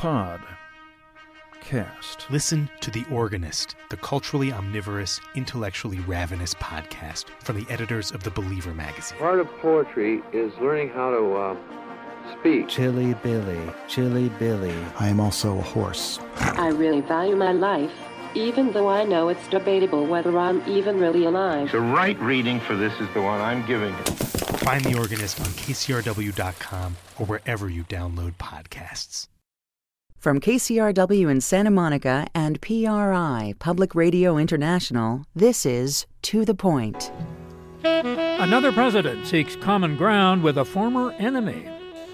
Podcast. Listen to The Organist, the culturally omnivorous, intellectually ravenous podcast from the editors of The Believer magazine. Part of poetry is learning how to speak. Chilly Billy, Chilly Billy. I am also a horse. I really value my life, even though I know it's debatable whether I'm even really alive. The right reading for this is the one I'm giving you. Find The Organist on KCRW.com or wherever you download podcasts. From KCRW in Santa Monica and PRI, Public Radio International, this is To the Point. Another president seeks common ground with a former enemy.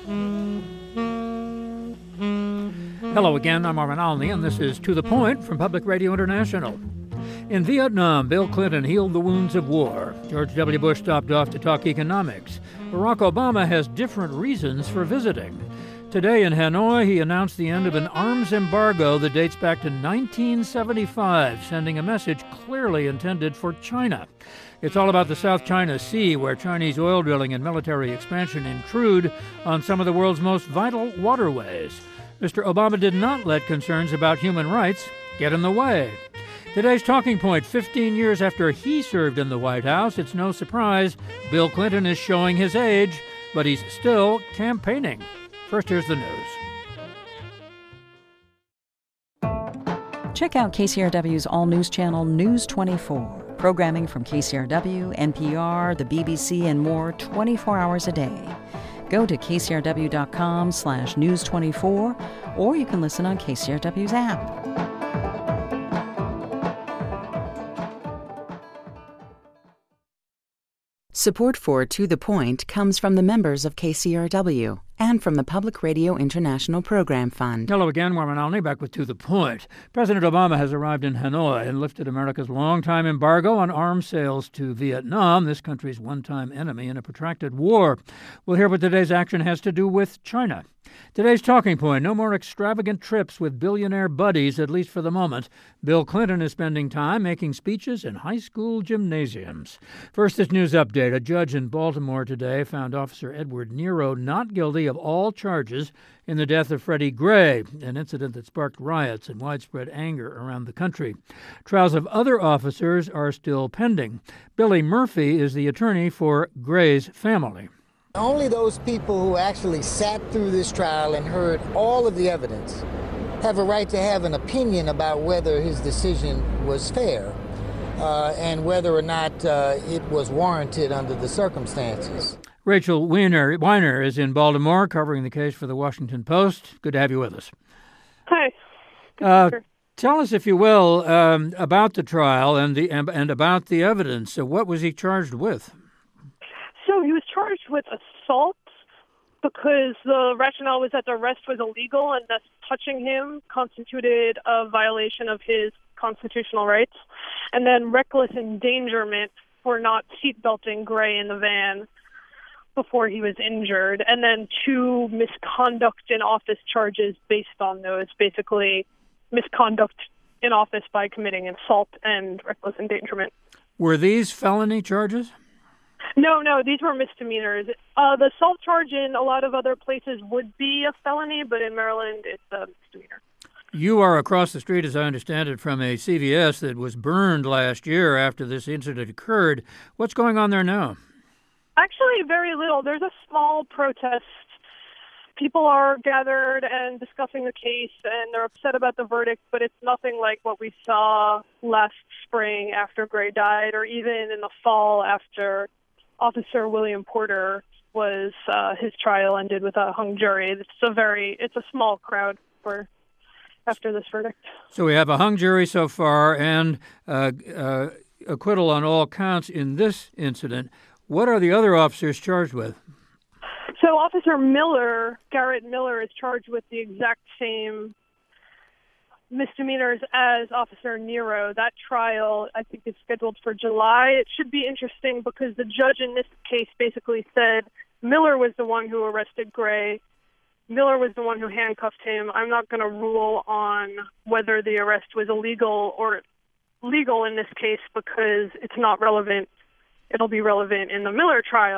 Hello again, I'm Marvin Alney, and this is To the Point from Public Radio International. In Vietnam, Bill Clinton healed the wounds of war. George W. Bush stopped off to talk economics. Barack Obama has different reasons for visiting. Today in Hanoi, he announced the end of an arms embargo that dates back to 1975, sending a message clearly intended for China. It's all about the South China Sea, where Chinese oil drilling and military expansion intrude on some of the world's most vital waterways. Mr. Obama did not let concerns about human rights get in the way. Today's talking point, 15 years after he served in the White House, it's no surprise Bill Clinton is showing his age, but he's still campaigning. First, here's the news. Check out KCRW's all-news channel News 24. Programming from KCRW, NPR, the BBC, and more 24 hours a day. Go to kcrw.com/news24, or you can listen on KCRW's app. Support for To the Point comes from the members of KCRW and from the Public Radio International Program Fund. Hello again, Marvin Alney, back with To the Point. President Obama has arrived in Hanoi and lifted America's longtime embargo on arms sales to Vietnam, this country's one-time enemy in a protracted war. We'll hear what today's action has to do with China. Today's talking point, no more extravagant trips with billionaire buddies, at least for the moment. Bill Clinton is spending time making speeches in high school gymnasiums. First, this news update. A judge in Baltimore today found Officer Edward Nero not guilty of all charges in the death of Freddie Gray, an incident that sparked riots and widespread anger around the country. Trials of other officers are still pending. Billy Murphy is the attorney for Gray's family. Only those people who actually sat through this trial and heard all of the evidence have a right to have an opinion about whether his decision was fair and whether or not it was warranted under the circumstances. Rachel Weiner is in Baltimore covering the case for the Washington Post. Good to have you with us. Hi. Tell us, if you will, about the trial and about the evidence. So what was he charged with? So he was charged with assault because the rationale was that the arrest was illegal and thus touching him constituted a violation of his constitutional rights, and then reckless endangerment for not seatbelting Gray in the van before he was injured, and then 2 misconduct in office charges based on those, basically misconduct in office by committing assault and reckless endangerment. Were these felony charges? No, these were misdemeanors. The assault charge in a lot of other places would be a felony, but in Maryland, it's a misdemeanor. You are across the street, as I understand it, from a CVS that was burned last year after this incident occurred. What's going on there now? Actually, very little. There's a small protest. People are gathered and discussing the case, and they're upset about the verdict, but it's nothing like what we saw last spring after Gray died, or even in the fall after Officer William Porter was his trial ended with a hung jury. It's a small crowd for after this verdict. So we have a hung jury so far and acquittal on all counts in this incident. What are the other officers charged with? So Officer Miller, Garrett Miller, is charged with the exact same misdemeanors as Officer Nero. That trial, I think, is scheduled for July. It should be interesting because the judge in this case basically said Miller was the one who arrested Gray. Miller was the one who handcuffed him. I'm not going to rule on whether the arrest was illegal or legal in this case because it's not relevant. It'll be relevant in the Miller trial.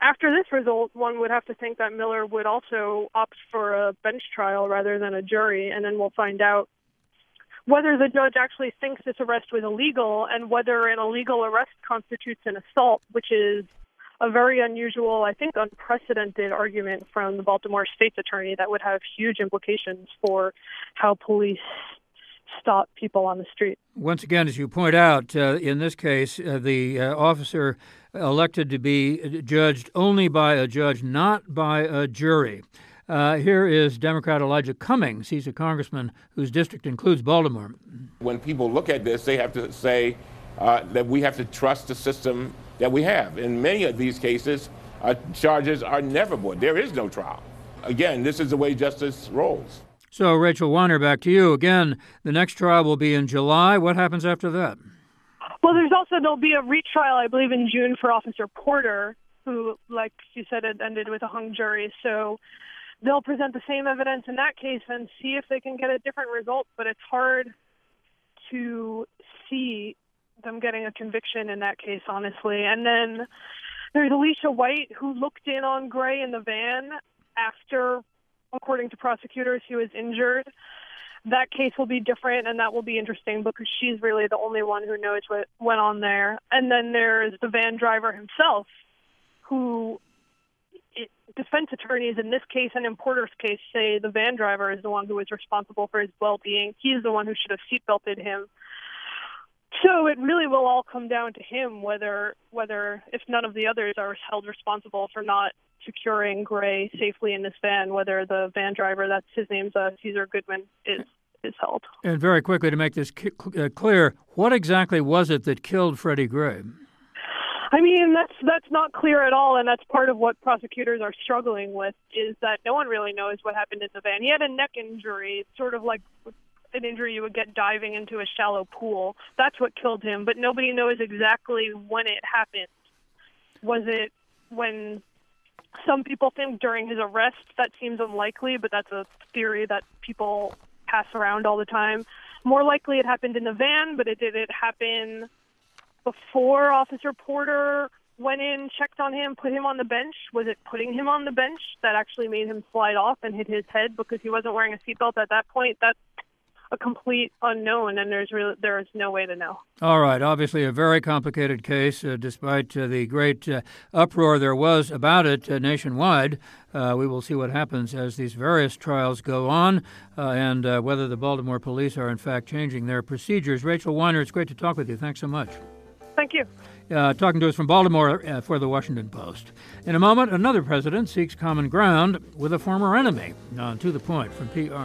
after this result, one would have to think that Miller would also opt for a bench trial rather than a jury, and then we'll find out whether the judge actually thinks this arrest was illegal and whether an illegal arrest constitutes an assault, which is a very unusual, I think unprecedented argument from the Baltimore State's attorney that would have huge implications for how police stop people on the street. Once again, as you point out, in this case, the officer elected to be judged only by a judge, not by a jury. Here is Democrat Elijah Cummings. He's a congressman whose district includes Baltimore. When people look at this, they have to say that we have to trust the system that we have. In many of these cases, charges are never brought. There is no trial. Again, this is the way justice rolls. So, Rachel Weiner, back to you. Again, the next trial will be in July. What happens after that? Well, there'll be a retrial, I believe, in June for Officer Porter, who, like you said, it ended with a hung jury. So they'll present the same evidence in that case and see if they can get a different result. But it's hard to see them getting a conviction in that case, honestly. And then there's Alicia White, who looked in on Gray in the van after, according to prosecutors, he was injured. That case will be different, and that will be interesting because she's really the only one who knows what went on there. And then there's the van driver himself, who defense attorneys in this case and in Porter's case say the van driver is the one who is responsible for his well-being. He's the one who should have seatbelted him. So it really will all come down to him, whether if none of the others are held responsible for not securing Gray safely in this van, whether the van driver, that's his name's Cesar Goodman, is held. And very quickly, to make this clear, what exactly was it that killed Freddie Gray? I mean, that's not clear at all, and that's part of what prosecutors are struggling with, is that no one really knows what happened in the van. He had a neck injury, sort of like an injury you would get diving into a shallow pool. That's what killed him, but nobody knows exactly when it happened. Was it when some people think during his arrest? That seems unlikely, but that's a theory that people pass around all the time. More likely it happened in the van, but did it happen before Officer Porter went in, checked on him, put him on the bench? Was it putting him on the bench that actually made him slide off and hit his head because he wasn't wearing a seatbelt at that point? That's a complete unknown, and there is no way to know. All right. Obviously a very complicated case, despite the great uproar there was about it nationwide. We will see what happens as these various trials go on and whether the Baltimore police are, in fact, changing their procedures. Rachel Weiner, it's great to talk with you. Thanks so much. Thank you. Talking to us from Baltimore for the Washington Post. In a moment, another president seeks common ground with a former enemy. To the point from PRI.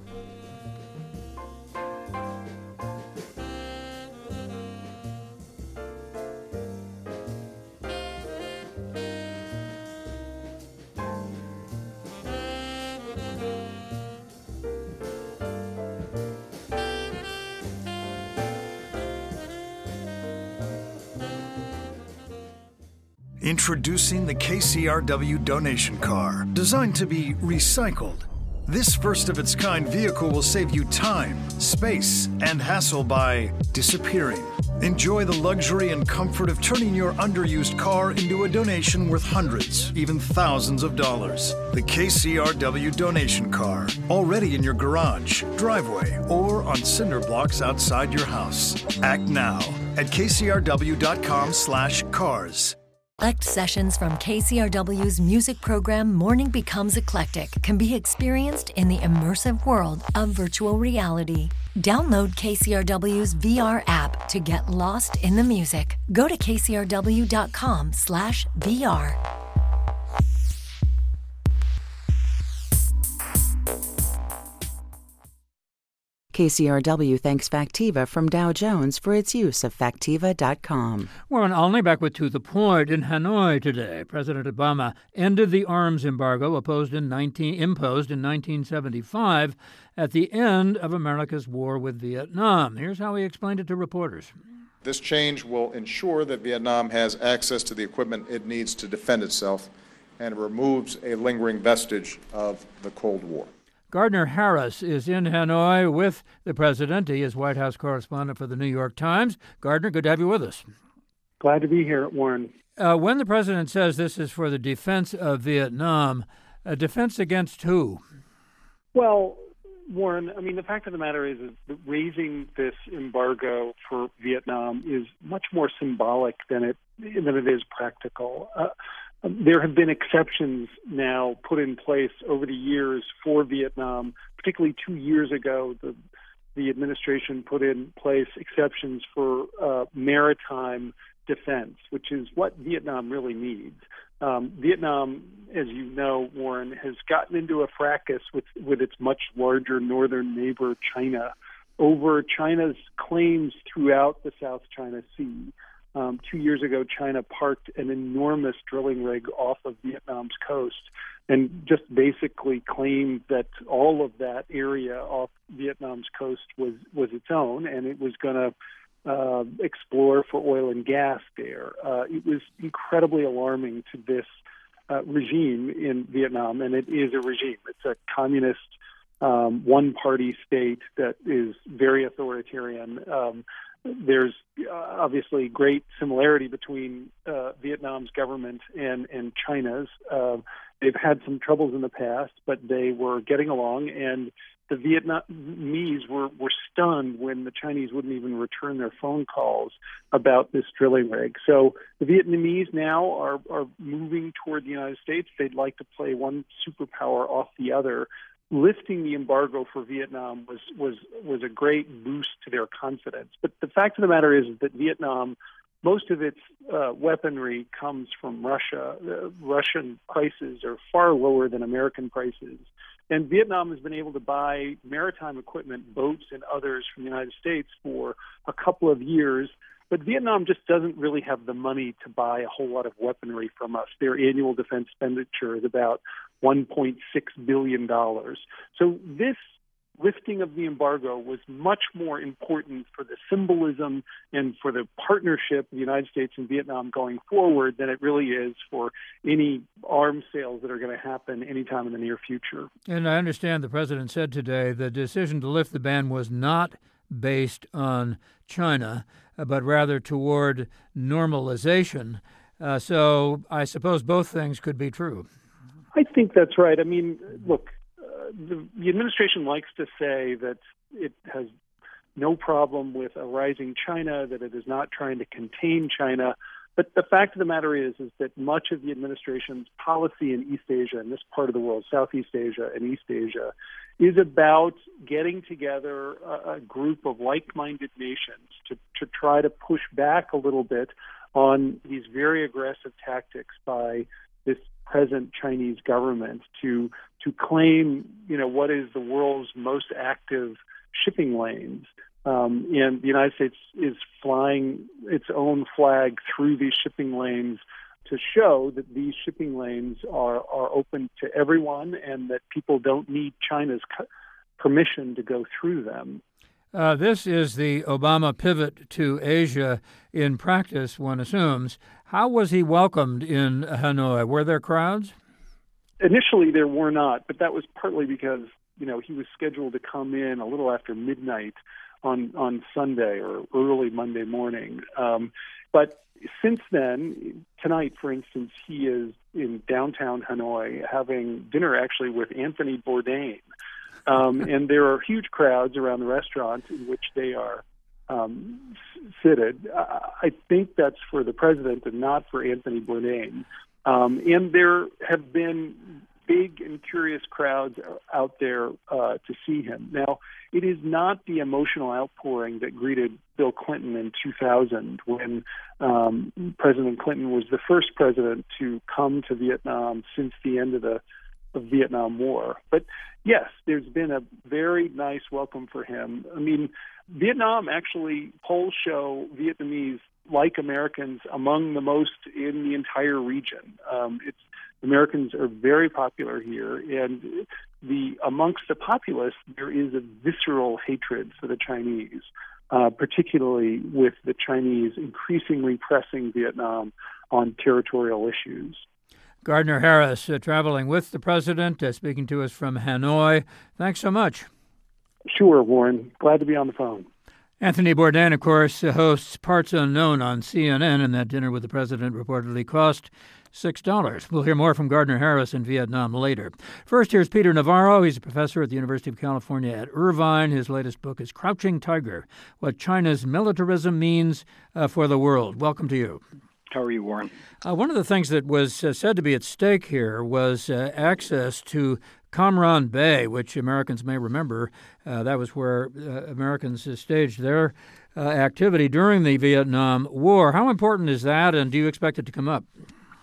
Introducing the KCRW donation car, designed to be recycled. This first-of-its-kind vehicle will save you time, space, and hassle by disappearing. Enjoy the luxury and comfort of turning your underused car into a donation worth hundreds, even thousands of dollars. The KCRW donation car, already in your garage, driveway, or on cinder blocks outside your house. Act now at kcrw.com/cars. Select sessions from KCRW's music program Morning Becomes Eclectic can be experienced in the immersive world of virtual reality. Download KCRW's VR app to get lost in the music. Go to kcrw.com/VR. KCRW thanks Factiva from Dow Jones for its use of Factiva.com. Warren Olney back with To the Point. In Hanoi today, President Obama ended the arms embargo imposed in 1975 at the end of America's war with Vietnam. Here's how he explained it to reporters. This change will ensure that Vietnam has access to the equipment it needs to defend itself, and it removes a lingering vestige of the Cold War. Gardner Harris is in Hanoi with the president. He is White House correspondent for the New York Times. Gardner, good to have you with us. Glad to be here, Warren. When the president says this is for the defense of Vietnam, a defense against who? Well, Warren, I mean, the fact of the matter is that raising this embargo for Vietnam is much more symbolic than it is practical. There have been exceptions now put in place over the years for Vietnam. Particularly 2 years ago, the administration put in place exceptions for maritime defense, which is what Vietnam really needs. Vietnam, as you know, Warren, has gotten into a fracas with its much larger northern neighbor, China, over China's claims throughout the South China Sea. 2 years ago, China parked an enormous drilling rig off of Vietnam's coast and just basically claimed that all of that area off Vietnam's coast was its own, and it was going to explore for oil and gas there. It was incredibly alarming to this regime in Vietnam, and it is a regime. It's a communist one-party state that is very authoritarian. There's obviously great similarity between Vietnam's government and China's. They've had some troubles in the past, but they were getting along, and the Vietnamese were stunned when the Chinese wouldn't even return their phone calls about this drilling rig. So the Vietnamese now are moving toward the United States. They'd like to play one superpower off the other. Lifting the embargo for Vietnam was a great boost to their confidence. But the fact of the matter is that Vietnam, most of its weaponry comes from Russia. Russian prices are far lower than American prices. And Vietnam has been able to buy maritime equipment, boats and others from the United States for a couple of years. But Vietnam just doesn't really have the money to buy a whole lot of weaponry from us. Their annual defense expenditure is about $1.6 billion. So this lifting of the embargo was much more important for the symbolism and for the partnership of the United States and Vietnam going forward than it really is for any arms sales that are going to happen anytime in the near future. And I understand the president said today the decision to lift the ban was not based on China, but rather toward normalization. So I suppose both things could be true. I think that's right. I mean, look, the administration likes to say that it has no problem with a rising China, that it is not trying to contain China. But the fact of the matter is that much of the administration's policy in East Asia, in this part of the world, Southeast Asia and East Asia, is about getting together a group of like-minded nations to try to push back a little bit on these very aggressive tactics by this present Chinese government to claim, what is the world's most active shipping lanes. And the United States is flying its own flag through these shipping lanes to show that these shipping lanes are open to everyone and that people don't need China's permission to go through them. This is the Obama pivot to Asia in practice, one assumes. How was he welcomed in Hanoi? Were there crowds? Initially, there were not, but that was partly because, he was scheduled to come in a little after midnight on Sunday or early Monday morning. But since then, tonight, for instance, he is in downtown Hanoi having dinner actually with Anthony Bourdain. And there are huge crowds around the restaurant in which they are seated. I think that's for the president and not for Anthony Bourdain. And there have been big and curious crowds out there to see him. Now, it is not the emotional outpouring that greeted Bill Clinton in 2000 when President Clinton was the first president to come to Vietnam since the end of the Vietnam War. But yes, there's been a very nice welcome for him. I mean, Vietnam actually, polls show Vietnamese, like Americans, among the most in the entire region. Americans are very popular here, and amongst the populace, there is a visceral hatred for the Chinese, particularly with the Chinese increasingly pressing Vietnam on territorial issues. Gardner Harris, traveling with the president, speaking to us from Hanoi. Thanks so much. Sure, Warren. Glad to be on the phone. Anthony Bourdain, of course, hosts Parts Unknown on CNN, and that dinner with the president reportedly cost $6. We'll hear more from Gardner Harris in Vietnam later. First, here's Peter Navarro. He's a professor at the University of California at Irvine. His latest book is Crouching Tiger, What China's Militarism Means for the World. Welcome to you. How are you, Warren? One of the things that was said to be at stake here was access to Cam Ranh Bay, which Americans may remember. That was where Americans staged their activity during the Vietnam War. How important is that, and do you expect it to come up?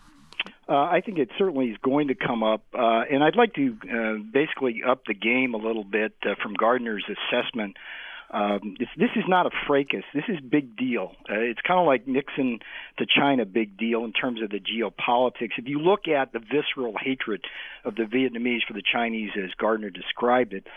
I think it certainly is going to come up, and I'd like to basically up the game a little bit from Gardner's assessment. This is not a fracas. This is big deal. It's kind of like Nixon to China big deal in terms of the geopolitics. If you look at the visceral hatred of the Vietnamese for the Chinese, as Gardner described it,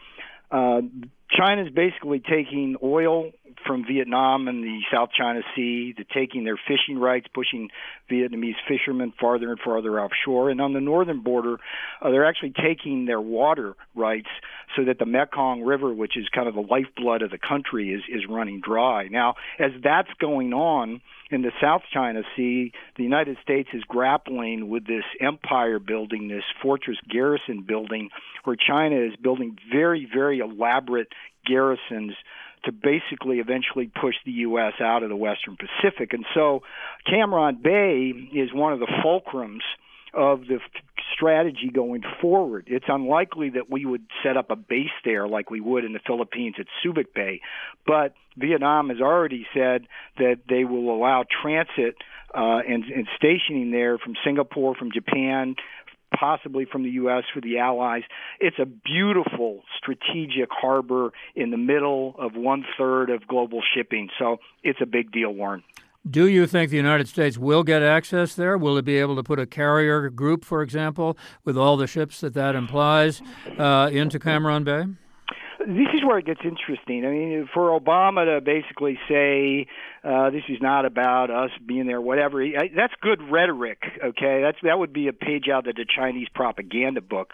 China's basically taking oil from Vietnam and the South China Sea, to taking their fishing rights, pushing Vietnamese fishermen farther and farther offshore. And on the northern border, they're actually taking their water rights so that the Mekong River, which is kind of the lifeblood of the country, is running dry. Now, as that's going on in the South China Sea, the United States is grappling with this empire building, this fortress garrison building, where China is building very, very elaborate garrisons to basically eventually push the U.S. out of the Western Pacific. And so Cam Ranh Bay is one of the fulcrums of the strategy going forward. It's unlikely that we would set up a base there like we would in the Philippines at Subic Bay, but Vietnam has already said that they will allow transit and stationing there from Singapore, from Japan, possibly from the U.S. for the Allies. It's a beautiful strategic harbor in the middle of 1/3 of global shipping. So it's a big deal, Warren. Do you think the United States will get access there? Will it be able to put a carrier group, for example, with all the ships that implies, into Cam Ranh Bay? This is where it gets interesting. I mean, for Obama to basically say this is not about us being there, whatever, that's good rhetoric, okay? That would be a page out of the Chinese propaganda book.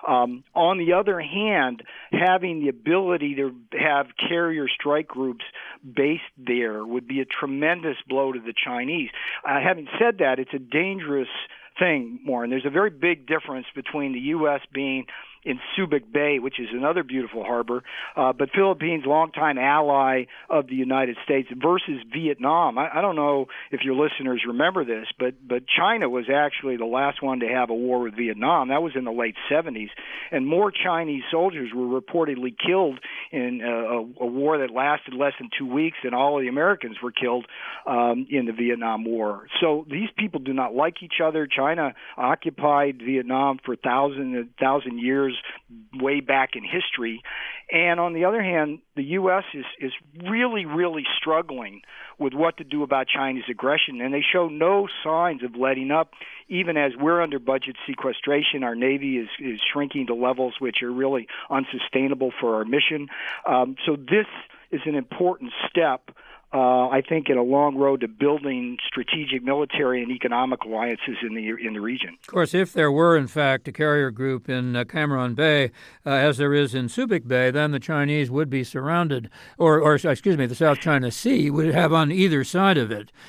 On the other hand, having the ability to have carrier strike groups based there would be a tremendous blow to the Chinese. Having said that, it's a dangerous thing, Warren. There's a very big difference between the U.S. being in Subic Bay, which is another beautiful harbor, but Philippines, longtime ally of the United States, versus Vietnam. I don't know if your listeners remember this, but China was actually the last one to have a war with Vietnam. That was in the late 70s, and more Chinese soldiers were reportedly killed in a war that lasted less than 2 weeks than all of the Americans were killed in the Vietnam War. So these people do not like each other. China occupied Vietnam for thousand years, way back in history. And on the other hand, the U.S. is really, really struggling with what to do about China's aggression, and they show no signs of letting up. Even as we're under budget sequestration, our Navy is shrinking to levels which are really unsustainable for our mission. So this is an important step, I think, in a long road to building strategic military and economic alliances in the region. Of course, if there were, in fact, a carrier group in Cam Ranh Bay, as there is in Subic Bay, then the Chinese would be surrounded, or the South China Sea would have on either side of it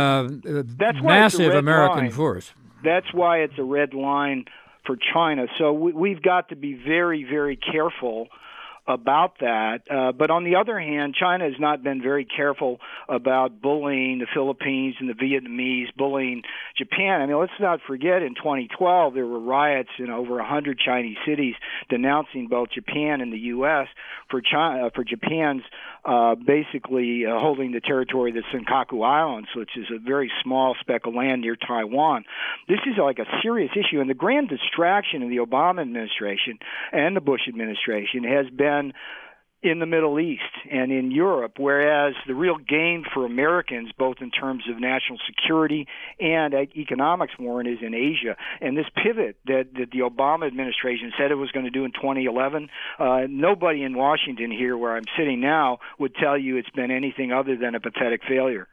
massive American force. That's why it's a red line for China. So we've got to be very, very careful about that. But on the other hand, China has not been very careful about bullying the Philippines and the Vietnamese, bullying Japan. I mean, let's not forget in 2012 there were riots in over 100 Chinese cities denouncing both Japan and the U.S. for Japan's basically holding the territory of the Senkaku Islands, which is a very small speck of land near Taiwan. This is like a serious issue, and the grand distraction of the Obama administration and the Bush administration has been in the Middle East and in Europe, whereas the real gain for Americans, both in terms of national security and economics, Warren, is in Asia. And this pivot that the Obama administration said it was going to do in 2011, nobody in Washington here, where I'm sitting now, would tell you it's been anything other than a pathetic failure.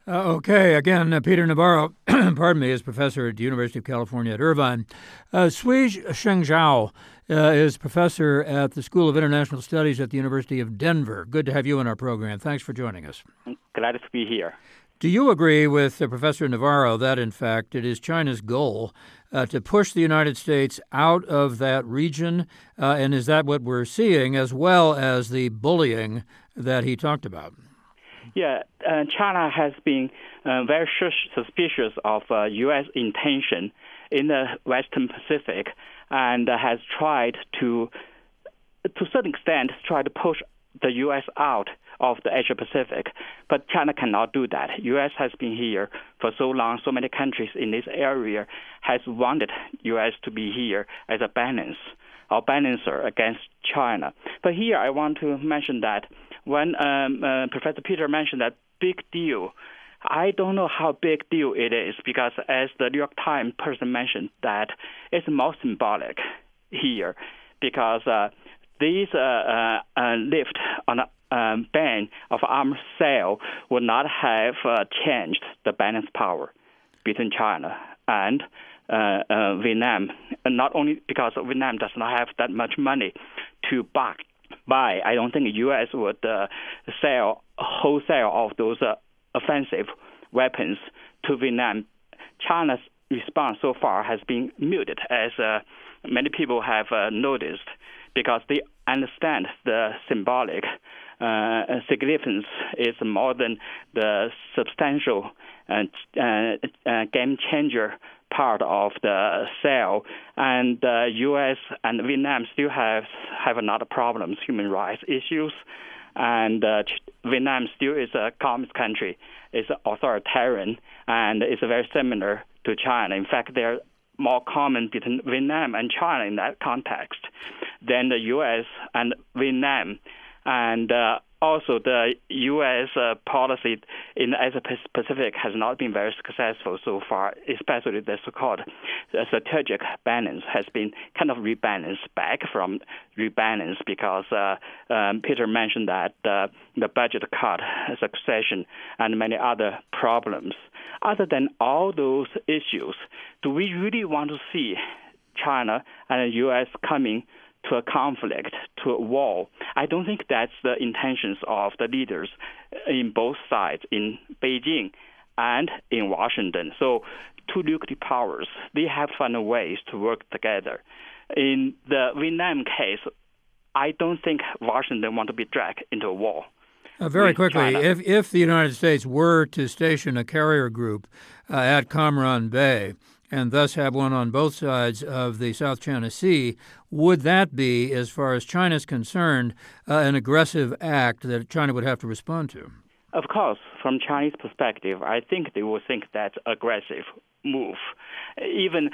Okay, again, Peter Navarro, pardon me, is professor at the University of California at Irvine. Sui Shengzhao is professor at the School of International Studies at the University of Denver. Good to have you on our program. Thanks for joining us. Glad to be here. Do you agree with Professor Navarro that, in fact, it is China's goal to push the United States out of that region? And is that what we're seeing, as well as the bullying that he talked about? Yeah, China has been very suspicious of U.S. intention in the Western Pacific and has tried to a certain extent, try to push the U.S. out of the Asia Pacific. But China cannot do that. U.S. has been here for so long. So many countries in this area has wanted U.S. to be here as a balance or balancer against China. But here I want to mention that when Professor Peter mentioned that big deal, I don't know how big deal it is because as the New York Times person mentioned that it's more symbolic here because these lift on a ban of arms sale would not have changed the balance power between China and Vietnam, and not only because Vietnam does not have that much money to buy. I don't think the U.S. would sell wholesale of those offensive weapons to Vietnam. China's response so far has been muted, as many people have noticed, because they understand the symbolic significance is more than the substantial game changer part of the sale. And the U.S. and Vietnam still have a lot of problems, human rights issues. And Vietnam still is a communist country, it's authoritarian, and it's very similar to China. In fact, they're more common between Vietnam and China in that context than the U.S. and Vietnam. And also the U.S. policy in the Asia-Pacific has not been very successful so far, especially the so-called strategic balance has been kind of rebalanced back from rebalance because Peter mentioned that the budget cut, succession, and many other problems. Other than all those issues, do we really want to see China and the U.S. coming to a conflict, to a war? I don't think that's the intentions of the leaders in both sides, in Beijing and in Washington. So two nuclear powers, they have to find ways to work together. In the Vietnam case, I don't think Washington want to be dragged into a war. Very quickly, if the United States were to station a carrier group at Cam Ranh Bay and thus have one on both sides of the South China Sea, would that be, as far as China is concerned, an aggressive act that China would have to respond to? Of course, from Chinese perspective, I think they will think that's aggressive move. Even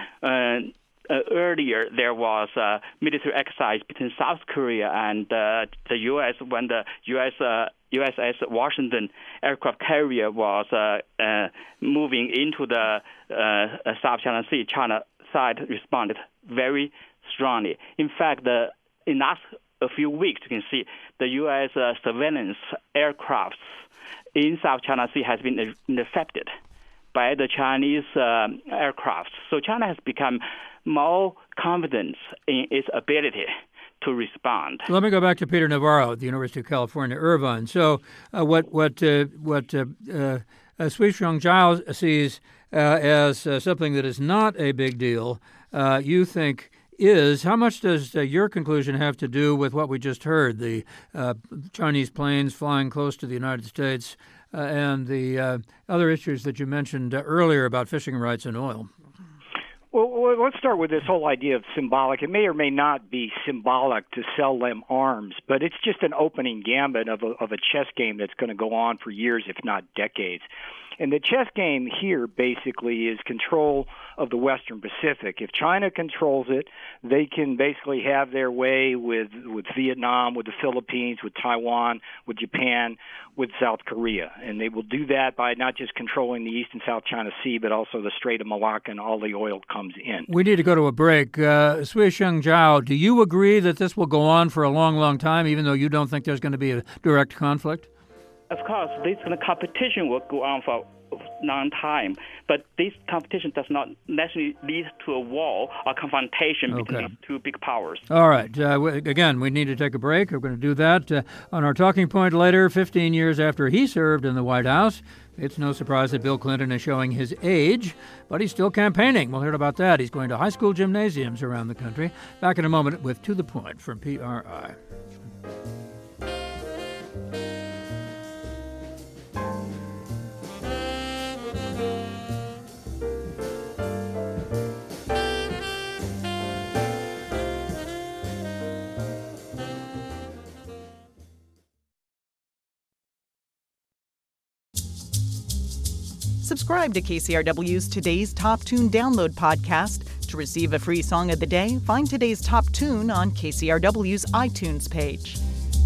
earlier, there was a military exercise between South Korea and the U.S. when the USS Washington aircraft carrier was moving into the South China Sea. China side responded very strongly. In fact, in last a few weeks, you can see the U.S. surveillance aircrafts in South China Sea has been intercepted by the Chinese aircraft. So China has become more confident in its ability to respond. Let me go back to Peter Navarro at the University of California, Irvine. So what Sui Shengzhao sees as something that is not a big deal, you think is, how much does your conclusion have to do with what we just heard, the Chinese planes flying close to the United States and the other issues that you mentioned earlier about fishing rights and oil? Well, let's start with this whole idea of symbolic. It may or may not be symbolic to sell them arms, but it's just an opening gambit of a chess game that's going to go on for years, if not decades. And the chess game here basically is control of the Western Pacific. If China controls it, they can basically have their way with Vietnam, with the Philippines, with Taiwan, with Japan, with South Korea. And they will do that by not just controlling the East and South China Sea, but also the Strait of Malacca, and all the oil comes in. We need to go to a break. Sui Shengzhao, do you agree that this will go on for a long, long time, even though you don't think there's going to be a direct conflict? Of course, this kind of competition will go on for long time. But this competition does not necessarily lead to a war or confrontation between these two big powers. All right. Again, we need to take a break. We're going to do that on our talking point later, 15 years after he served in the White House. It's no surprise that Bill Clinton is showing his age, but he's still campaigning. We'll hear about that. He's going to high school gymnasiums around the country. Back in a moment with To the Point from PRI. Subscribe to KCRW's Today's Top Tune download podcast. To receive a free song of the day, find today's top tune on KCRW's iTunes page.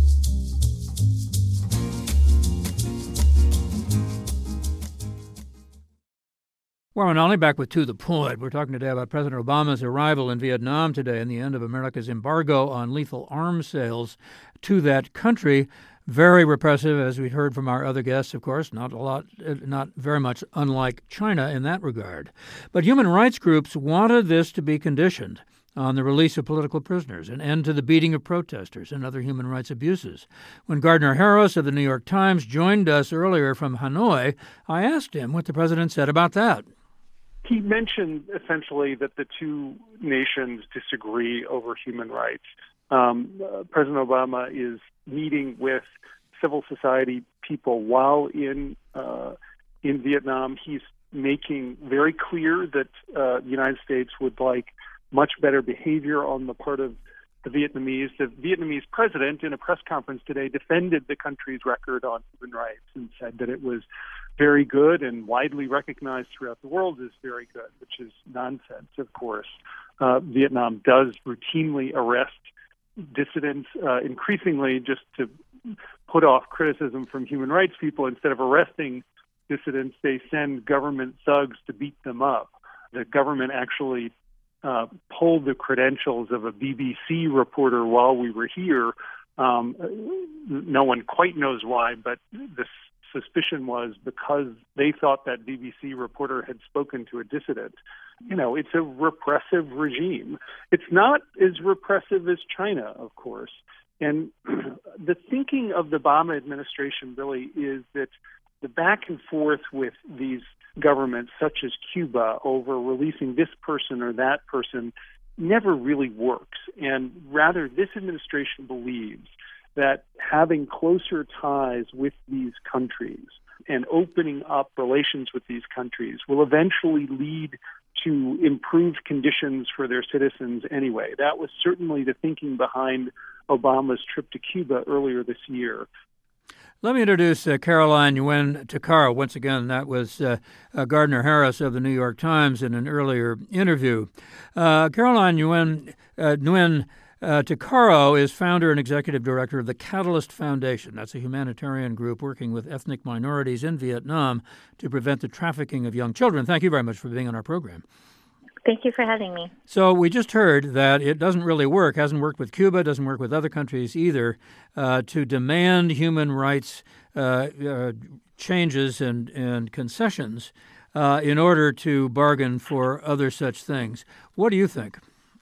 Warren Olney back with To the Point. We're talking today about President Obama's arrival in Vietnam today and the end of America's embargo on lethal arms sales to that country. Very repressive, as we heard from our other guests, of course, not very much unlike China in that regard. But human rights groups wanted this to be conditioned on the release of political prisoners, an end to the beating of protesters and other human rights abuses. When Gardner Harris of the New York Times joined us earlier from Hanoi, I asked him what the president said about that. He mentioned essentially that the two nations disagree over human rights. President Obama is meeting with civil society people while in Vietnam. He's making very clear that the United States would like much better behavior on the part of the Vietnamese. The Vietnamese president, in a press conference today, defended the country's record on human rights and said that it was very good and widely recognized throughout the world as very good, which is nonsense, of course. Vietnam does routinely arrest dissidents, increasingly just to put off criticism from human rights people. Instead of arresting dissidents, they send government thugs to beat them up. The government actually pulled the credentials of a BBC reporter while we were here. No one quite knows why, but the suspicion was because they thought that BBC reporter had spoken to a dissident. You know, it's a repressive regime. It's not as repressive as China, of course. And the thinking of the Obama administration really is that the back and forth with these governments, such as Cuba, over releasing this person or that person never really works. And rather, this administration believes that having closer ties with these countries and opening up relations with these countries will eventually lead to improved conditions for their citizens anyway. That was certainly the thinking behind Obama's trip to Cuba earlier this year. Let me introduce Caroline Nguyen Takaro. Once again, that was Gardner Harris of the New York Times in an earlier interview. Caroline Nguyen Takaro is founder and executive director of the Catalyst Foundation. That's a humanitarian group working with ethnic minorities in Vietnam to prevent the trafficking of young children. Thank you very much for being on our program. Thank you for having me. So we just heard that it doesn't really work, hasn't worked with Cuba, doesn't work with other countries either, to demand human rights changes and concessions in order to bargain for other such things. What do you think?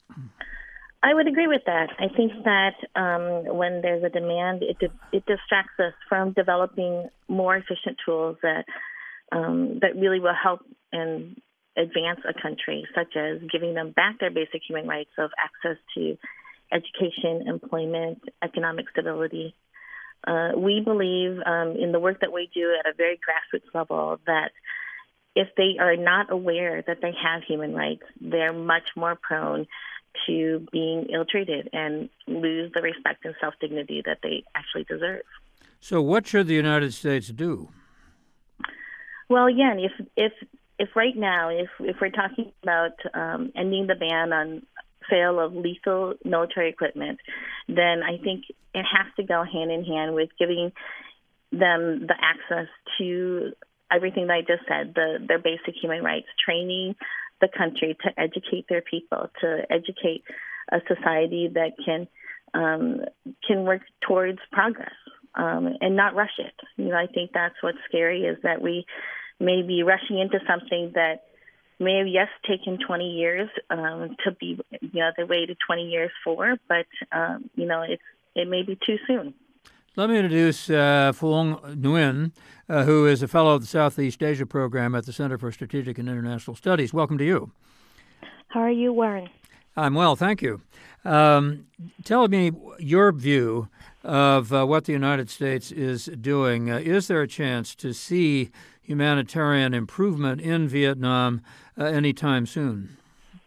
I would agree with that. I think that when there's a demand, it distracts us from developing more efficient tools that really will help and advance a country, such as giving them back their basic human rights of access to education, employment, economic stability. We believe in the work that we do at a very grassroots level that if they are not aware that they have human rights, they're much more prone to being ill-treated and lose the respect and self-dignity that they actually deserve. So what should the United States do? Well, again, if right now, if we're talking about ending the ban on sale of lethal military equipment, then I think it has to go hand in hand with giving them the access to everything that I just said, their basic human rights, training the country to educate their people, to educate a society that can work towards progress and not rush it. You know, I think that's what's scary is that we maybe rushing into something that may have, yes, taken 20 years to be, they waited 20 years for, but, it may be too soon. Let me introduce Phuong Nguyen, who is a fellow of the Southeast Asia program at the Center for Strategic and International Studies. Welcome to you. How are you, Warren? I'm well, thank you. Tell me your view of what the United States is doing. Is there a chance to see humanitarian improvement in Vietnam anytime soon?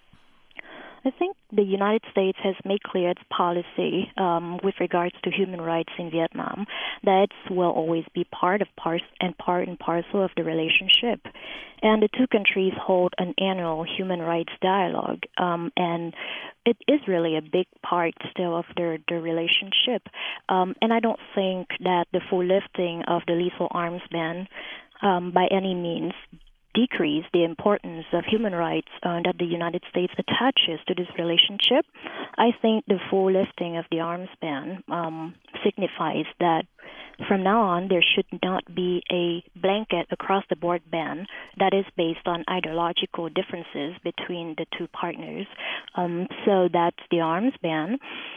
I think the United States has made clear its policy with regards to human rights in Vietnam. That will always be part and parcel of the relationship. And the two countries hold an annual human rights dialogue, and it is really a big part still of their relationship. And I don't think that the full lifting of the lethal arms ban by any means decrease the importance of human rights that the United States attaches to this relationship. I think the full lifting of the arms ban signifies that from now on there should not be a blanket across-the-board ban that is based on ideological differences between the two partners. So that's the arms ban.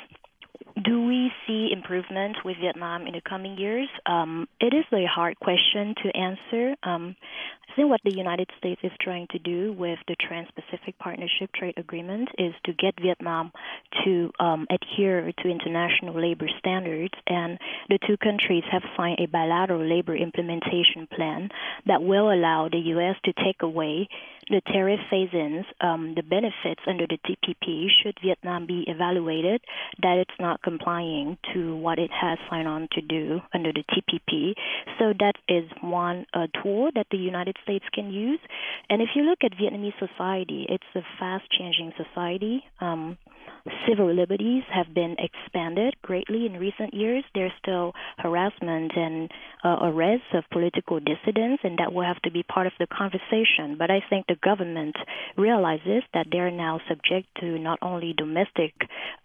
Do we see improvement with Vietnam in the coming years? It is a hard question to answer. I think what the United States is trying to do with the Trans-Pacific Partnership Trade Agreement is to get Vietnam to adhere to international labor standards, and the two countries have signed a bilateral labor implementation plan that will allow the U.S. to take away the tariff phase-ins, the benefits under the TPP, should Vietnam be evaluated that it's not complying to what it has signed on to do under the TPP. So that is one tool that the United States can use. And if you look at Vietnamese society, it's a fast-changing society. Civil liberties have been expanded greatly in recent years. There's still harassment and arrests of political dissidents, and that will have to be part of the conversation. But I think the government realizes that they're now subject to not only domestic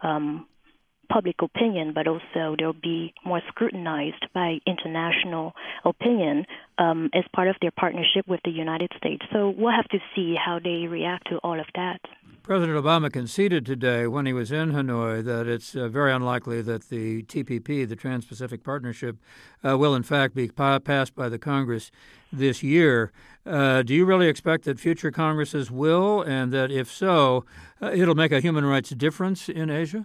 public opinion, but also they'll be more scrutinized by international opinion as part of their partnership with the United States. So we'll have to see how they react to all of that. President Obama conceded today when he was in Hanoi that it's very unlikely that the TPP, the Trans-Pacific Partnership, will in fact be passed by the Congress this year. Do you really expect that future Congresses will, and that if so, it'll make a human rights difference in Asia?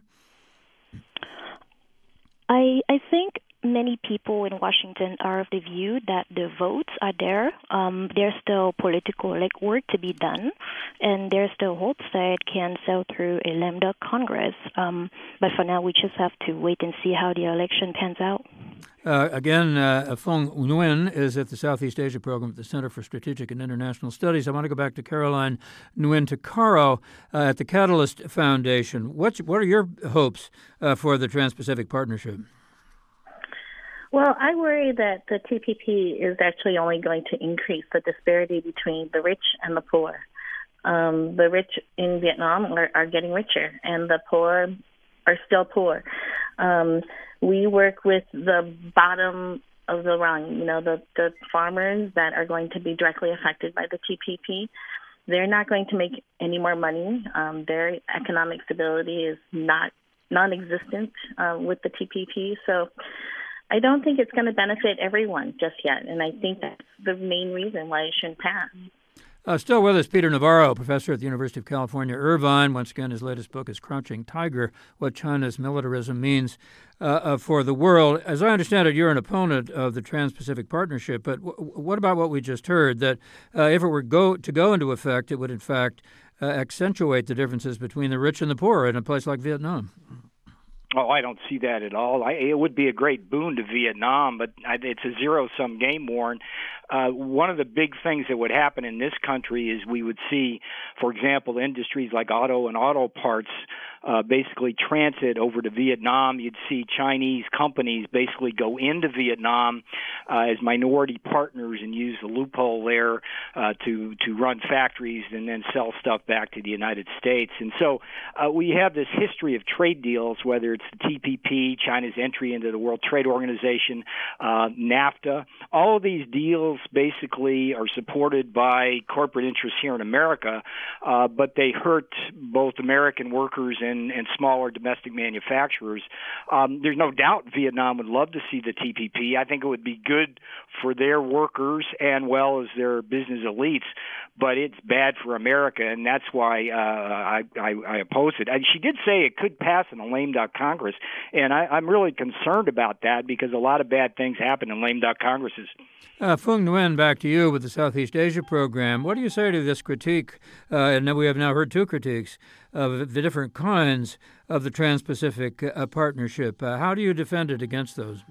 I think many people in Washington are of the view that the votes are there. There's still political legwork to be done, and there's still hopes that it can sail through a lame duck Congress. But for now, we just have to wait and see how the election pans out. Again, Phuong Nguyen is at the Southeast Asia program at the Center for Strategic and International Studies. I want to go back to Caroline Nguyen Takaro at the Catalyst Foundation. What are your hopes for the Trans-Pacific Partnership? Well, I worry that the TPP is actually only going to increase the disparity between the rich and the poor. The rich in Vietnam are getting richer, and the poor are still poor. We work with the bottom of the rung, the farmers that are going to be directly affected by the TPP. They're not going to make any more money. Their economic stability is non-existent with the TPP. So I don't think it's going to benefit everyone just yet, and I think that's the main reason why it shouldn't pass. Still with us, Peter Navarro, professor at the University of California, Irvine. Once again, his latest book is Crouching Tiger, What China's Militarism Means for the World. As I understand it, you're an opponent of the Trans-Pacific Partnership, but what about what we just heard, that if it were to go into effect, it would in fact accentuate the differences between the rich and the poor in a place like Vietnam? Oh, I don't see that at all. It would be a great boon to Vietnam, but it's a zero-sum game, Warren. One of the big things that would happen in this country is we would see, for example, industries like auto and auto parts basically transit over to Vietnam. You'd see Chinese companies basically go into Vietnam as minority partners and use the loophole there to run factories and then sell stuff back to the United States. And so we have this history of trade deals, whether it's the TPP, China's entry into the World Trade Organization, NAFTA. All of these deals basically are supported by corporate interests here in America, but they hurt both American workers and smaller domestic manufacturers. There's no doubt Vietnam would love to see the TPP. I think it would be good for their workers and well as their business elites, but it's bad for America, and that's why I oppose it. And she did say it could pass in a lame duck Congress, and I'm really concerned about that because a lot of bad things happen in lame duck Congresses. Phuong Nguyen, back to you with the Southeast Asia program. What do you say to this critique, and we have now heard two critiques, of the different kinds of the Trans-Pacific Partnership? How do you defend it against those?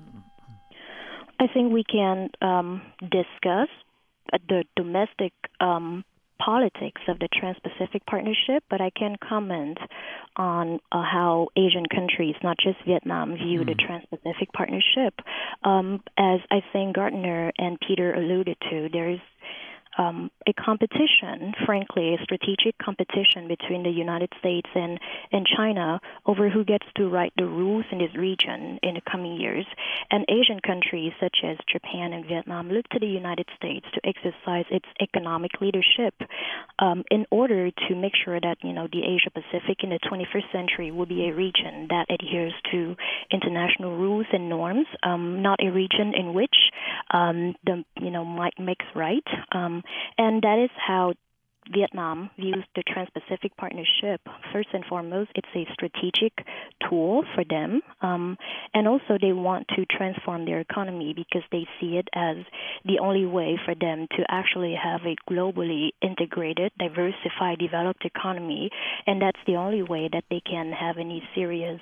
I think we can discuss the domestic politics of the Trans-Pacific Partnership, but I can comment on how Asian countries, not just Vietnam, view the Trans-Pacific Partnership. As I think Gardner and Peter alluded to, there is a competition, frankly, a strategic competition between the United States and China over who gets to write the rules in this region in the coming years. And Asian countries such as Japan and Vietnam look to the United States to exercise its economic leadership in order to make sure that, the Asia-Pacific in the 21st century will be a region that adheres to international rules and norms, not a region in which might makes right. And that is how Vietnam views the Trans-Pacific Partnership. First and foremost, it's a strategic tool for them. And also they want to transform their economy because they see it as the only way for them to actually have a globally integrated, diversified, developed economy. And that's the only way that they can have any serious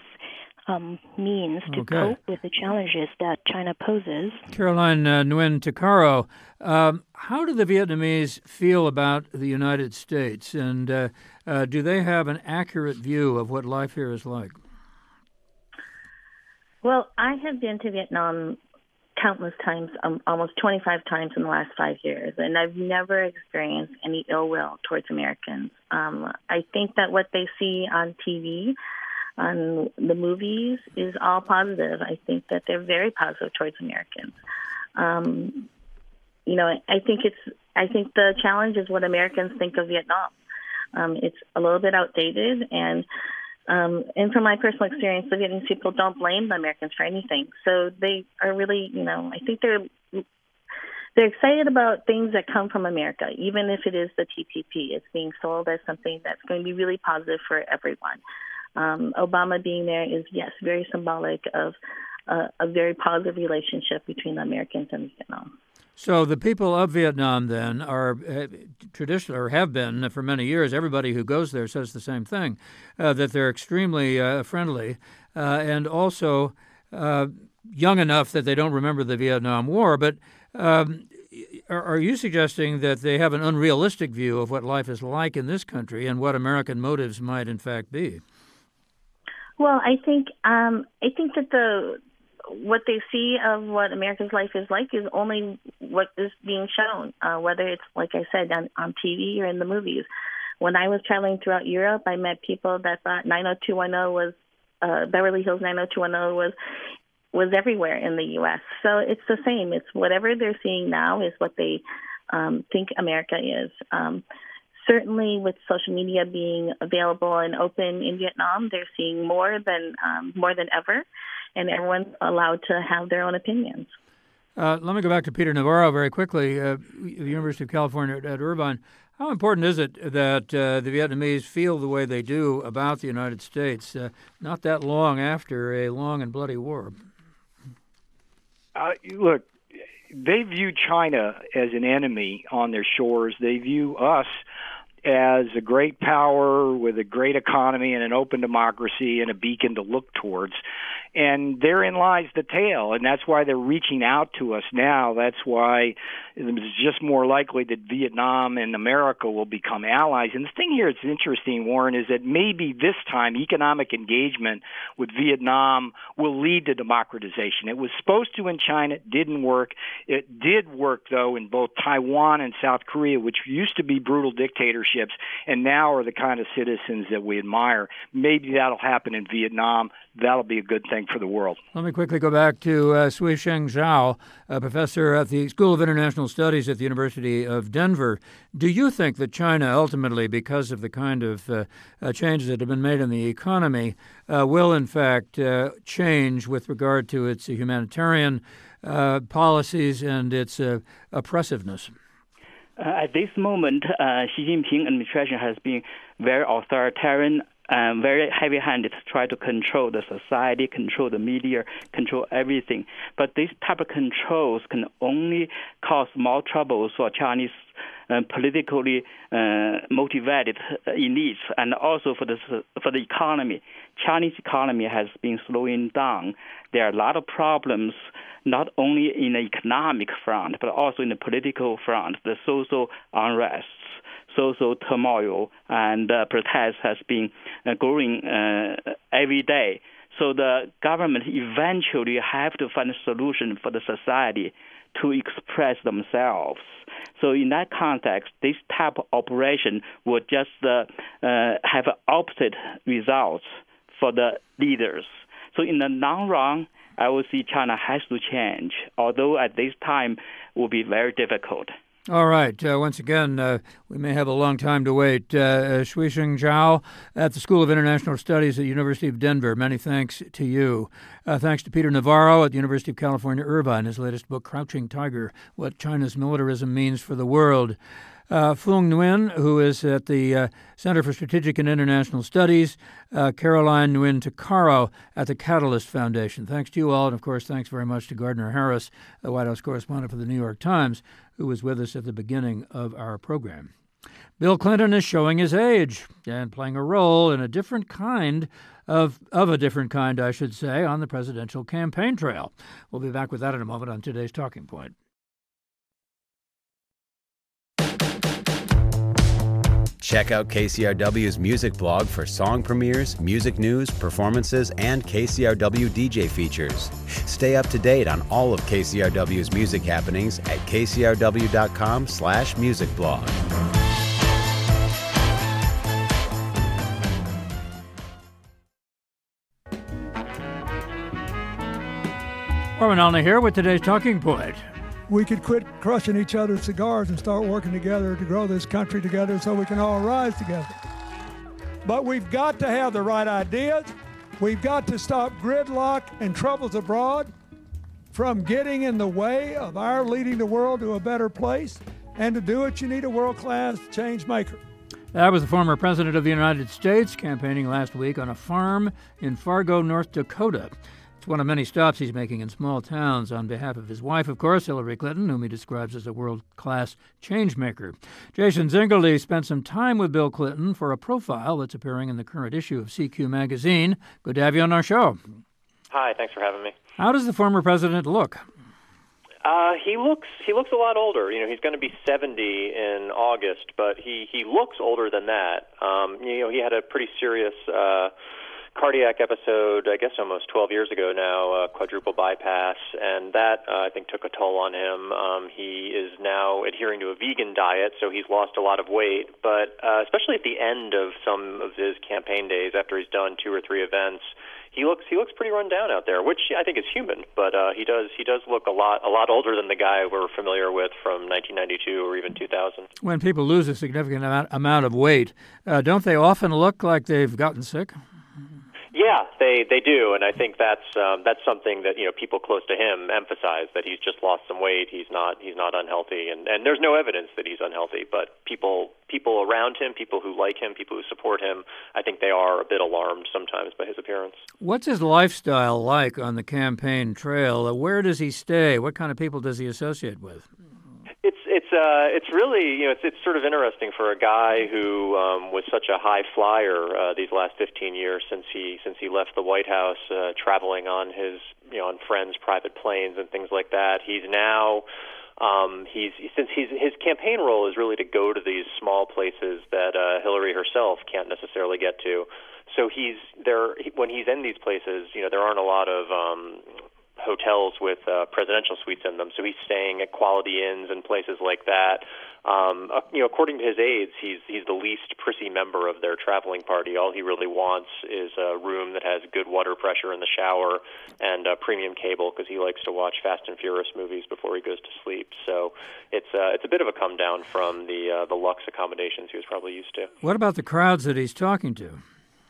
means to cope with the challenges that China poses. Caroline Nguyen Takaro, how do the Vietnamese feel about the United States, and do they have an accurate view of what life here is like? Well, I have been to Vietnam countless times, almost 25 times in the last 5 years, and I've never experienced any ill will towards Americans. I think that what they see on TV, on the movies, is all positive. I think that they're very positive towards Americans. I think the challenge is what Americans think of Vietnam. It's a little bit outdated, and from my personal experience, the Vietnamese people don't blame the Americans for anything. So they are really, I think they're excited about things that come from America, even if it is the TPP. It's being sold as something that's going to be really positive for everyone. Obama being there is, yes, very symbolic of a very positive relationship between the Americans and Vietnam. So the people of Vietnam then are traditional, or have been for many years. Everybody who goes there says the same thing, that they're extremely friendly and also young enough that they don't remember the Vietnam War. But are you suggesting that they have an unrealistic view of what life is like in this country and what American motives might in fact be? Well, I think that what they see of what America's life is like is only what is being shown, whether it's, like I said, on TV or in the movies. When I was traveling throughout Europe, I met people that thought 90210 was Beverly Hills 90210 was everywhere in the U.S. So it's the same. It's whatever they're seeing now is what they think America is. Certainly, with social media being available and open in Vietnam, they're seeing more than ever, and everyone's allowed to have their own opinions. Let me go back to Peter Navarro very quickly. The University of California at Irvine. How important is it that the Vietnamese feel the way they do about the United States, not that long after a long and bloody war? Look, they view China as an enemy on their shores. They view us as a great power with a great economy and an open democracy and a beacon to look towards. And therein lies the tale, and that's why they're reaching out to us now. That's why it's just more likely that Vietnam and America will become allies. And the thing here that's interesting, Warren, is that maybe this time economic engagement with Vietnam will lead to democratization. It was supposed to in China. It didn't work. It did work, though, in both Taiwan and South Korea, which used to be brutal dictatorships and now are the kind of citizens that we admire. Maybe that'll happen in Vietnam. That'll be a good thing thing for the world. Let me quickly go back to Shuisheng Zhao, a professor at the School of International Studies at the University of Denver. Do you think that China ultimately, because of the kind of changes that have been made in the economy, will in fact change with regard to its humanitarian policies and its oppressiveness? At this moment, Xi Jinping administration has been very authoritarian, very heavy-handed to try to control the society, control the media, control everything. But this type of controls can only cause more troubles for Chinese politically motivated elites, and also for the economy. Chinese economy has been slowing down. There are a lot of problems, not only in the economic front, but also in the political front. The social unrests, social turmoil, and protests has been growing every day. So the government eventually have to find a solution for the society to express themselves. So in that context, this type of operation would just have opposite results for the leaders. So in the long run, I would see China has to change, although at this time it will be very difficult. All right. Once again, we may have a long time to wait. Shuisheng Zhao at the School of International Studies at the University of Denver. Many thanks to you. Thanks to Peter Navarro at the University of California, Irvine, his latest book, Crouching Tiger, What China's Militarism Means for the World. Phuong Nguyen, who is at the Center for Strategic and International Studies, Caroline Nguyen Takaro at the Catalyst Foundation. Thanks to you all, and of course, thanks very much to Gardner Harris, the White House correspondent for the New York Times, who was with us at the beginning of our program. Bill Clinton is showing his age and playing a role in a different kind of a different kind, I should say, on the presidential campaign trail. We'll be back with that in a moment on today's Talking Point. Check out KCRW's music blog for song premieres, music news, performances, and KCRW DJ features. Stay up to date on all of KCRW's music happenings at kcrw.com/musicblog. Norman Olney here with today's Talking Point. We could quit crushing each other's cigars and start working together to grow this country together so we can all rise together. But we've got to have the right ideas. We've got to stop gridlock and troubles abroad from getting in the way of our leading the world to a better place. And to do it, you need a world-class change maker. That was the former president of the United States campaigning last week on a farm in Fargo, North Dakota. It's one of many stops he's making in small towns on behalf of his wife, of course, Hillary Clinton, whom he describes as a world-class changemaker. Jason Zingerle spent some time with Bill Clinton for a profile that's appearing in the current issue of CQ magazine. Good to have you on our show. Hi, thanks for having me. How does the former president look? He looks a lot older. You know, he's going to be 70 in August, but he looks older than that. He had a pretty serious cardiac episode, I guess almost 12 years ago now, quadruple bypass, and that, I think, took a toll on him. He is now adhering to a vegan diet, so he's lost a lot of weight, but especially at the end of some of his campaign days, after he's done 2 or 3 events, he looks pretty run down out there, which I think is human, but he does look a lot older than the guy we're familiar with from 1992 or even 2000. When people lose a significant amount of weight, don't they often look like they've gotten sick? Yeah, they do, and I think that's something that people close to him emphasize, that he's just lost some weight. He's not unhealthy, and there's no evidence that he's unhealthy. But people around him, people who like him, people who support him, I think they are a bit alarmed sometimes by his appearance. What's his lifestyle like on the campaign trail? Where does he stay? What kind of people does he associate with? It's really, it's sort of interesting for a guy who was such a high flyer these last 15 years since he left the White House, traveling on his on friends' private planes and things like that. He's now his campaign role is really to go to these small places that Hillary herself can't necessarily get to. So he's there when he's in these places. There aren't a lot of hotels with presidential suites in them. So he's staying at Quality Inns and places like that. According to his aides, he's the least prissy member of their traveling party. All he really wants is a room that has good water pressure in the shower and premium cable, because he likes to watch Fast and Furious movies before he goes to sleep. So it's a bit of a come down from the luxe accommodations he was probably used to. What about the crowds that he's talking to?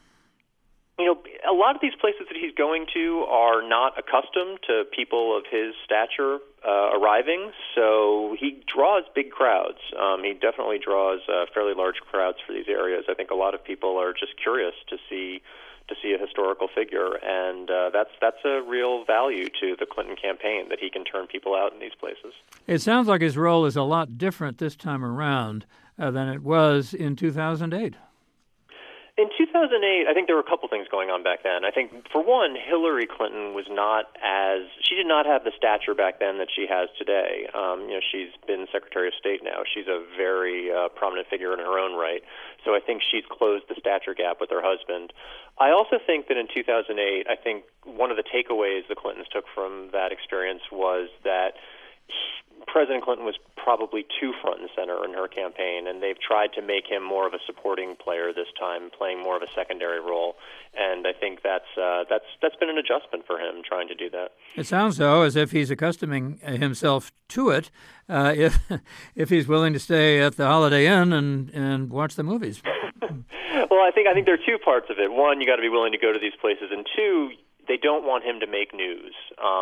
A lot of these places that he's going to are not accustomed to people of his stature arriving, so he draws big crowds. He definitely draws fairly large crowds for these areas. I think a lot of people are just curious to see a historical figure, and that's a real value to the Clinton campaign, that he can turn people out in these places. It sounds like his role is a lot different this time around than it was in 2008. In 2008, I think there were a couple things going on back then. I think, for one, Hillary Clinton she did not have the stature back then that she has today. She's been Secretary of State now. She's a very prominent figure in her own right. So I think she's closed the stature gap with her husband. I also think that in 2008, I think one of the takeaways the Clintons took from that experience was that President Clinton was probably too front and center in her campaign, and they've tried to make him more of a supporting player this time, playing more of a secondary role. And I think that's been an adjustment for him, trying to do that. It sounds, though, as if he's accustoming himself to it, if he's willing to stay at the Holiday Inn and watch the movies. Well, I think there are two parts of it. One, you got to be willing to go to these places, and two, they don't want him to make news.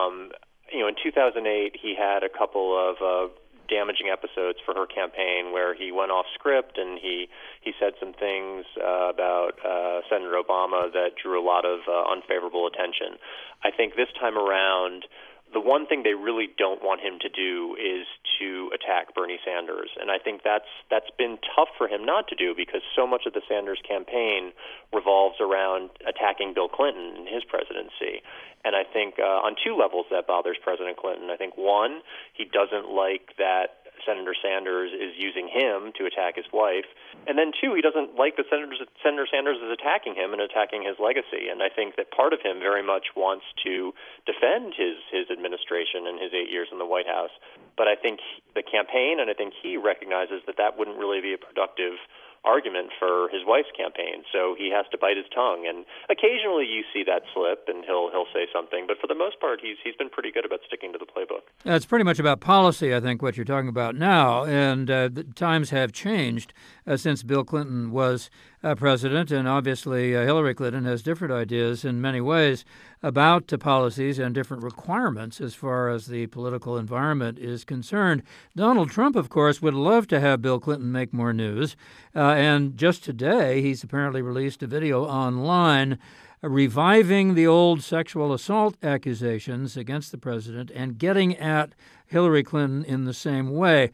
In 2008, he had a couple of damaging episodes for her campaign where he went off script and he said some things about Senator Obama that drew a lot of unfavorable attention. I think this time around, the one thing they really don't want him to do is to attack Bernie Sanders. And I think that's been tough for him not to do, because so much of the Sanders campaign revolves around attacking Bill Clinton in his presidency. And I think on two levels that bothers President Clinton. I think, one, he doesn't like that Senator Sanders is using him to attack his wife. And then, two, he doesn't like that Senator Sanders is attacking him and attacking his legacy. And I think that part of him very much wants to defend his administration and his 8 years in the White House. But I think the campaign, and I think he recognizes that wouldn't really be a productive argument for his wife's campaign, so he has to bite his tongue. And occasionally you see that slip, and he'll say something, but for the most part, he's been pretty good about sticking to the playbook. It's pretty much about policy, I think, what you're talking about now, and the times have changed since Bill Clinton was president, and obviously Hillary Clinton has different ideas in many ways about policies and different requirements as far as the political environment is concerned. Donald Trump, of course, would love to have Bill Clinton make more news, and just today he's apparently released a video online reviving the old sexual assault accusations against the president and getting at Hillary Clinton in the same way.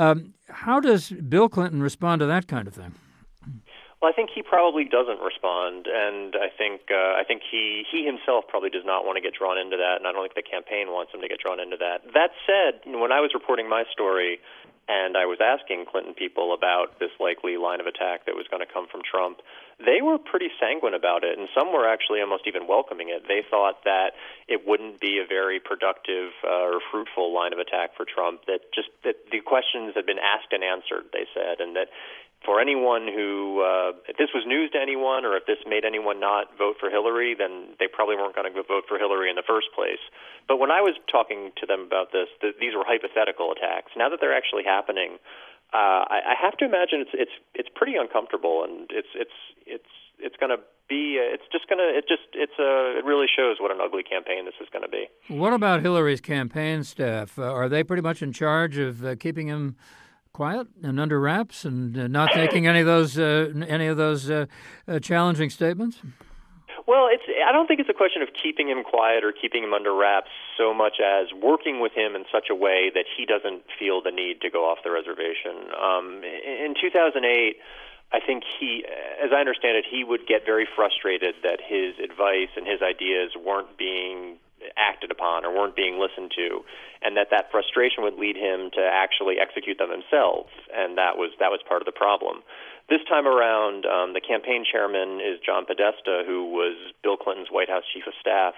How does Bill Clinton respond to that kind of thing? Well, I think he probably doesn't respond, and I think he himself probably does not want to get drawn into that, and I don't think the campaign wants him to get drawn into that. That said, when I was reporting my story and I was asking Clinton people about this likely line of attack that was going to come from Trump, they were pretty sanguine about it, and some were actually almost even welcoming it. They thought that it wouldn't be a very productive or fruitful line of attack for Trump, that the questions had been asked and answered, they said, and that for anyone who, if this was news to anyone or if this made anyone not vote for Hillary, then they probably weren't going to vote for Hillary in the first place. But when I was talking to them about this, these were hypothetical attacks. Now that they're actually happening, I have to imagine it's pretty uncomfortable, and it's going to be it really shows what an ugly campaign this is going to be. What about Hillary's campaign staff? Are they pretty much in charge of keeping him quiet and under wraps and not making any of those challenging statements? Well, I don't think it's a question of keeping him quiet or keeping him under wraps so much as working with him in such a way that he doesn't feel the need to go off the reservation. In 2008, I think as I understand it, he would get very frustrated that his advice and his ideas weren't being acted upon or weren't being listened to, and that frustration would lead him to actually execute them himself, and that was part of the problem. This time around, the campaign chairman is John Podesta, who was Bill Clinton's White House chief of staff.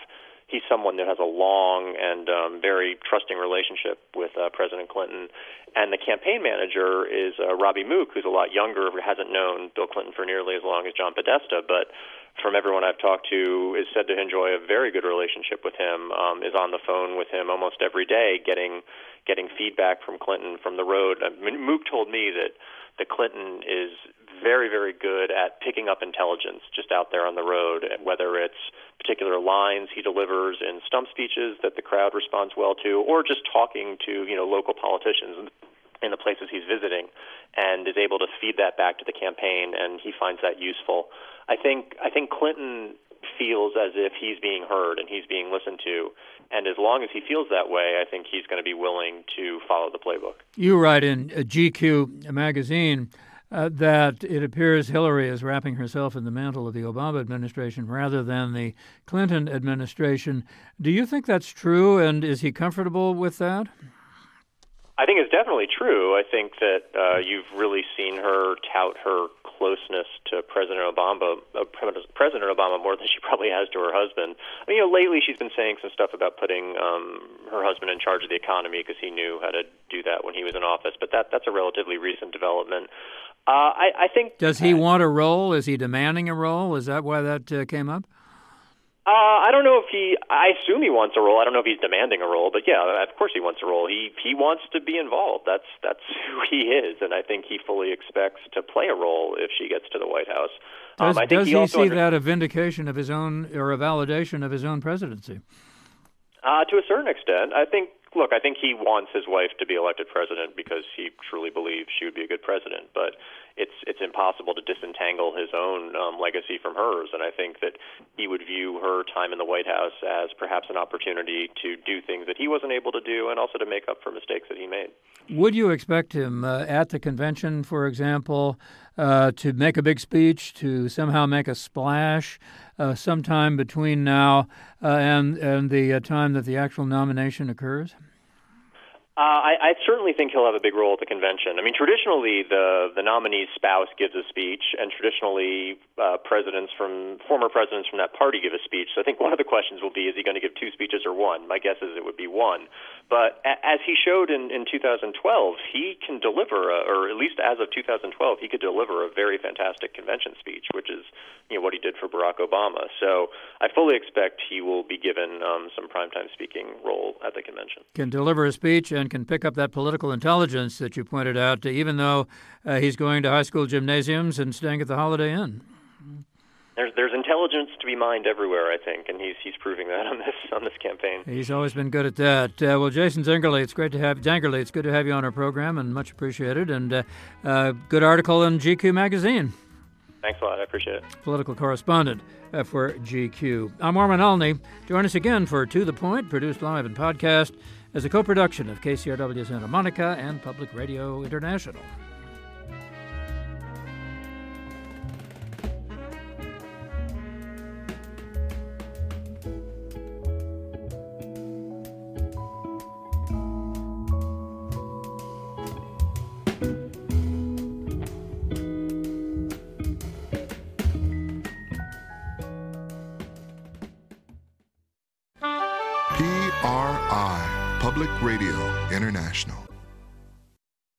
he's someone that has a long and very trusting relationship with President Clinton. And the campaign manager is Robbie Mook, who's a lot younger, who hasn't known Bill Clinton for nearly as long as John Podesta, but from everyone I've talked to, is said to enjoy a very good relationship with him, is on the phone with him almost every day, getting feedback from Clinton from the road. Mook told me that Clinton is very, very good at picking up intelligence just out there on the road, whether it's particular lines he delivers in stump speeches that the crowd responds well to, or just talking to local politicians in the places he's visiting, and is able to feed that back to the campaign, and he finds that useful. I think Clinton feels as if he's being heard and he's being listened to, and as long as he feels that way, I think he's going to be willing to follow the playbook. You write in GQ magazine that it appears Hillary is wrapping herself in the mantle of the Obama administration rather than the Clinton administration. Do you think that's true, and is he comfortable with that? I think it's definitely true. I think that you've really seen her tout her closeness to President Obama more than she probably has to her husband. I mean, lately she's been saying some stuff about putting her husband in charge of the economy because he knew how to do that when he was in office. But that's a relatively recent development. I think. Does he want a role? Is he demanding a role? Is that why that came up? I don't know if I assume he wants a role. I don't know if he's demanding a role, but yeah, of course he wants a role. He wants to be involved. That's who he is, and I think he fully expects to play a role if she gets to the White House. Does he see that a vindication of his own, or a validation of his own presidency? To a certain extent. I think he wants his wife to be elected president because he truly believes she would be a good president, but it's impossible to disentangle his own legacy from hers, and I think that he would view her time in the White House as perhaps an opportunity to do things that he wasn't able to do and also to make up for mistakes that he made. Would you expect him at the convention, for example, to make a big speech, to somehow make a splash sometime between now and the time that the actual nomination occurs? I certainly think he'll have a big role at the convention. I mean, traditionally, the nominee's spouse gives a speech, and traditionally, former presidents from that party give a speech. So I think one of the questions will be, is he going to give two speeches or one? My guess is it would be one. But as he showed in 2012, he can deliver, or at least as of 2012, he could deliver a very fantastic convention speech, which is what he did for Barack Obama. So I fully expect he will be given some primetime speaking role at the convention. Can deliver a speech and can pick up that political intelligence that you pointed out, even though he's going to high school gymnasiums and staying at the Holiday Inn. There's intelligence to be mined everywhere, I think, and he's proving that on this campaign. He's always been good at that. Well, Jason Zingerle, it's good to have you on our program, and much appreciated. And good article in GQ magazine. Thanks a lot. I appreciate it. Political correspondent for GQ. I'm Armin Alney. Join us again for To the Point, produced live and podcast as a co-production of KCRW Santa Monica and Public Radio International. PRI, Public Radio International.